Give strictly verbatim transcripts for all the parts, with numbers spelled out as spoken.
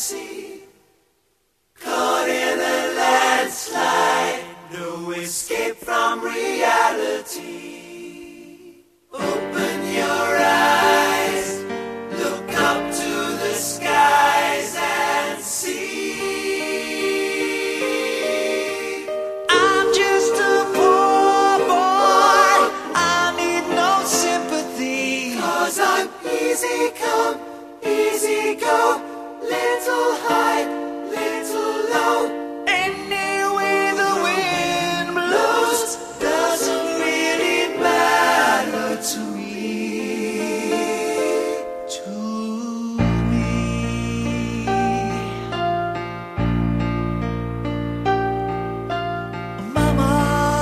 fantasy, caught in a landslide, no escape from reality. Open your eyes, look up to the skies and see. I'm just a poor boy, I need no sympathy, 'cause I'm easy come, easy go, little high, little low. Any way the wind blows doesn't really matter to me, to me. Mama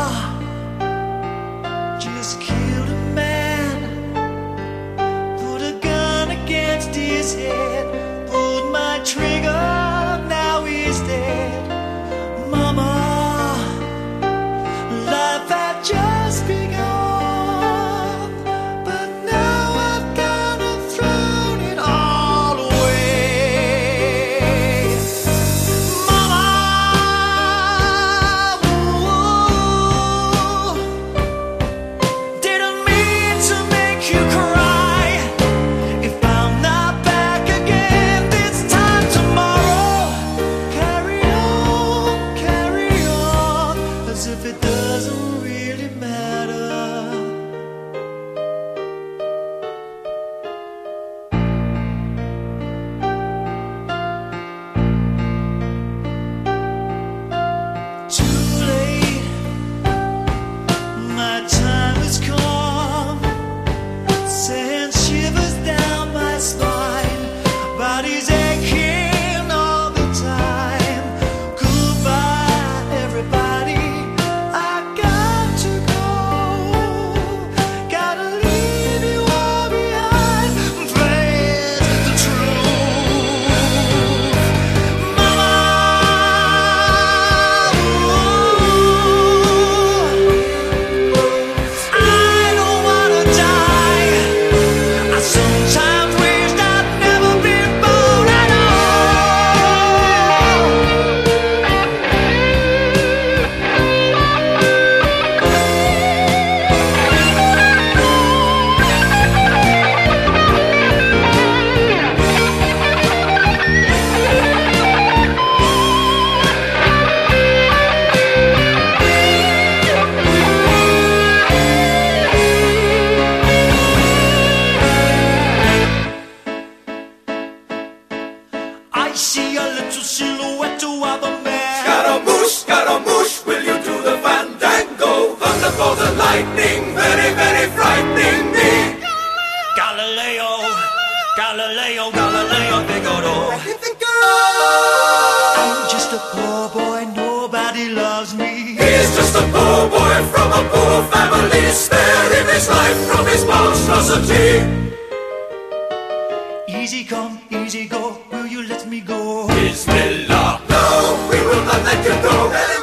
just killed a man, put a gun against his head, pulled my trigger, now he's dead. Mama, life had just begun, but now I've kinda thrown it all away. Mama, ooh, didn't mean to make you cry. If I'm not back again this time tomorrow, carry on, carry on, as if it doesn't really matter. Too late, my time has come, sends shivers down my spine, body's aching all the time. Goodbye, everybody, I got to go, gotta leave you all behind, face the truth. Mama, ooh, I don't wanna die. I sometimes wish I'd never been born at all. I see a little silhouette of a man. Scaramouche, Scaramouche, will you do the fandango? Thunderbolt and lightning, very, very frightening me. Galileo, Galileo, Galileo Figaro. I'm just a poor boy, nobody loves me. He's just a poor boy from a poor family, sparing his life from his monstrosity. Easy come, easy go, will you let me go? Bismillah, no, we will not let you go.